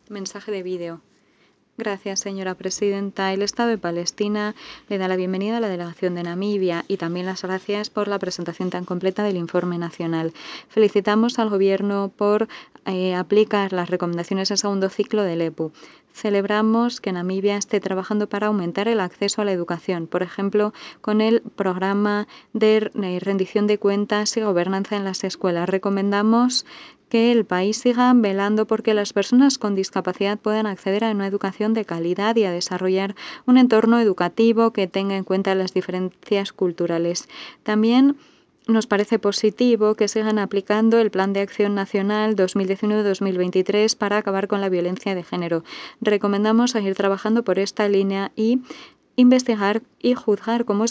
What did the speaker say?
Mensaje de vídeo. Gracias, señora presidenta. El Estado de Palestina le da la bienvenida a la delegación de Namibia y también las gracias por la presentación tan completa del informe nacional. Felicitamos al Gobierno por aplicar las recomendaciones del segundo ciclo del EPU. Celebramos que Namibia esté trabajando para aumentar el acceso a la educación, por ejemplo, con el programa de rendición de cuentas y gobernanza en las escuelas. Recomendamos que el país siga velando porque las personas con discapacidad puedan acceder a una educación de calidad y a desarrollar un entorno educativo que tenga en cuenta las diferencias culturales. También nos parece positivo que sigan aplicando el Plan de Acción Nacional 2019-2023 para acabar con la violencia de género. Recomendamos seguir trabajando por esta línea y investigar y juzgar cómo